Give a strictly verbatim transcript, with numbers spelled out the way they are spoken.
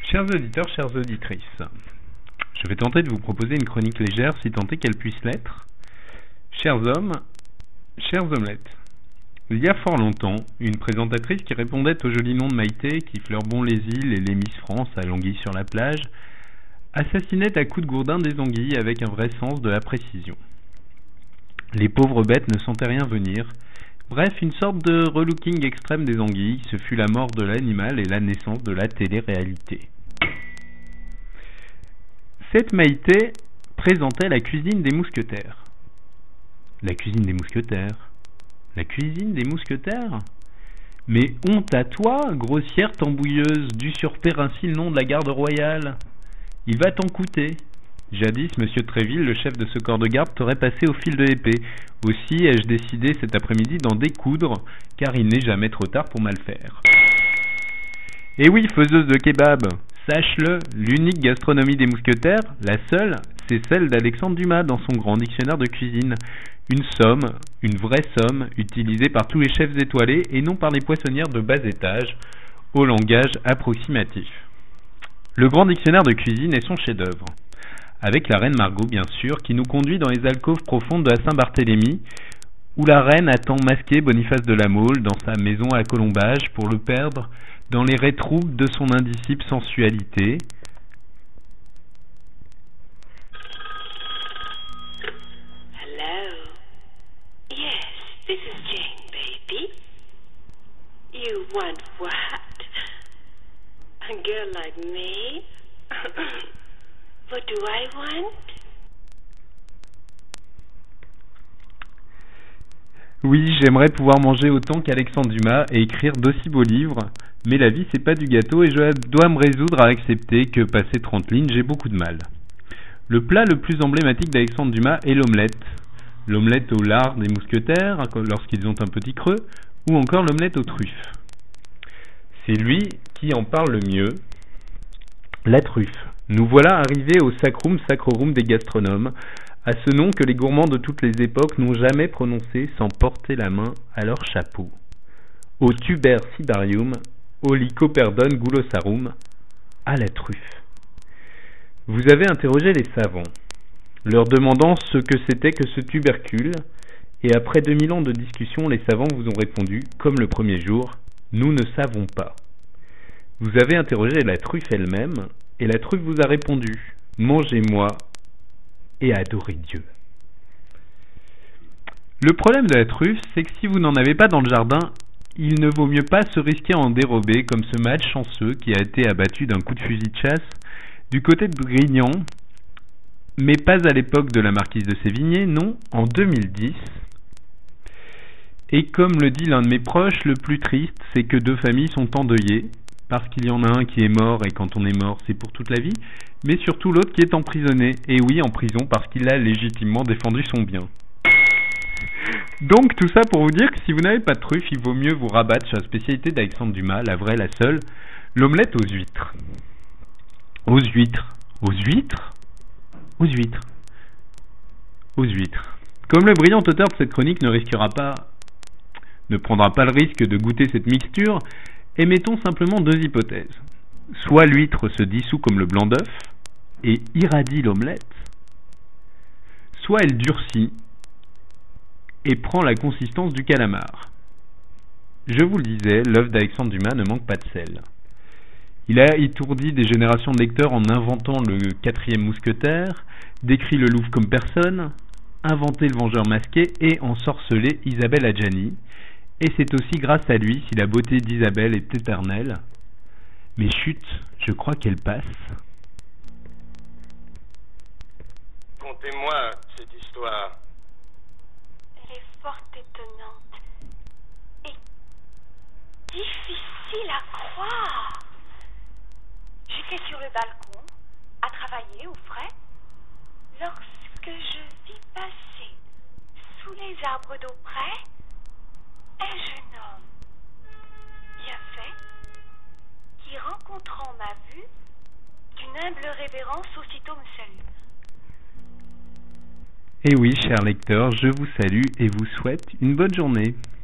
Chers auditeurs, chères auditrices, je vais tenter de vous proposer une chronique légère si tant est qu'elle puisse l'être. Chers hommes, chères omelettes, il y a fort longtemps, une présentatrice qui répondait au joli nom de Maïté, qui fleurbon les îles et les Miss France à l'anguille sur la plage, assassinait à coups de gourdin des anguilles avec un vrai sens de la précision. Les pauvres bêtes ne sentaient rien venir. Bref, une sorte de relooking extrême des anguilles, ce fut la mort de l'animal et la naissance de la télé-réalité. Cette Maïté présentait la cuisine des mousquetaires. La cuisine des mousquetaires La cuisine des mousquetaires Mais honte à toi, grossière tambouilleuse, dû surper ainsi le nom de la garde royale. Il va t'en coûter. Jadis, monsieur Tréville, le chef de ce corps de garde, t'aurait passé au fil de l'épée. Aussi ai-je décidé cet après-midi d'en découdre, car il n'est jamais trop tard pour mal faire. Et oui, faiseuse de kebab, sache-le, l'unique gastronomie des mousquetaires, la seule, c'est celle d'Alexandre Dumas dans son grand dictionnaire de cuisine. Une somme, une vraie somme, utilisée par tous les chefs étoilés et non par les poissonnières de bas étage, au langage approximatif. Le grand dictionnaire de cuisine est son chef-d'œuvre. Avec la reine Margot, bien sûr, qui nous conduit dans les alcôves profondes de la Saint-Barthélemy, où la reine attend masquer Boniface de la Mole dans sa maison à Colombage pour le perdre dans les raies troubles de son indicible sensualité. Hello. Yes, this is Jane, baby. You want what? A girl like me? What do I want? Oui, j'aimerais pouvoir manger autant qu'Alexandre Dumas et écrire d'aussi beaux livres, mais la vie c'est pas du gâteau et je dois me résoudre à accepter que, passé trente lignes, j'ai beaucoup de mal. Le plat le plus emblématique d'Alexandre Dumas est l'omelette. L'omelette au lard des mousquetaires, lorsqu'ils ont un petit creux, ou encore l'omelette aux truffes. C'est lui qui en parle le mieux. La truffe. Nous voilà arrivés au sacrum sacrorum des gastronomes, à ce nom que les gourmands de toutes les époques n'ont jamais prononcé sans porter la main à leur chapeau. Au tuber sidarium, au lycoperdon gulosarum, à la truffe. Vous avez interrogé les savants, leur demandant ce que c'était que ce tubercule, et après deux mille ans de discussion, les savants vous ont répondu, comme le premier jour, nous ne savons pas. Vous avez interrogé la truffe elle-même, et la truffe vous a répondu, mangez-moi et adorez Dieu. Le problème de la truffe, c'est que si vous n'en avez pas dans le jardin, il ne vaut mieux pas se risquer à en dérober comme ce malchanceux qui a été abattu d'un coup de fusil de chasse du côté de Grignan, mais pas à l'époque de la marquise de Sévigné, non, en deux mille dix. Et comme le dit l'un de mes proches, le plus triste, c'est que deux familles sont endeuillées, parce qu'il y en a un qui est mort, et quand on est mort, c'est pour toute la vie, mais surtout l'autre qui est emprisonné, et oui, en prison, parce qu'il a légitimement défendu son bien. Donc, tout ça pour vous dire que si vous n'avez pas de truffe, il vaut mieux vous rabattre sur la spécialité d'Alexandre Dumas, la vraie, la seule, l'omelette aux huîtres. Aux huîtres. Aux huîtres Aux huîtres. Aux huîtres. Comme le brillant auteur de cette chronique ne risquera pas, ne prendra pas le risque de goûter cette mixture, émettons simplement deux hypothèses. Soit l'huître se dissout comme le blanc d'œuf et irradie l'omelette, soit elle durcit et prend la consistance du calamar. Je vous le disais, l'œuvre d'Alexandre Dumas ne manque pas de sel. Il a étourdi des générations de lecteurs en inventant le quatrième mousquetaire, décrit le Louvre comme personne, inventé le vengeur masqué et ensorcelé Isabelle Adjani. Et c'est aussi grâce à lui si la beauté d'Isabelle est éternelle. Mais chut, je crois qu'elle passe. Contez-moi cette histoire. Elle est fort étonnante et difficile à croire. J'étais sur le balcon, à travailler au frais, lorsque je vis passer, sous les arbres d'auprès, un jeune homme, bien fait, qui, rencontrant ma vue, d'une humble révérence aussitôt me salue. Et oui, chers lecteurs, je vous salue et vous souhaite une bonne journée.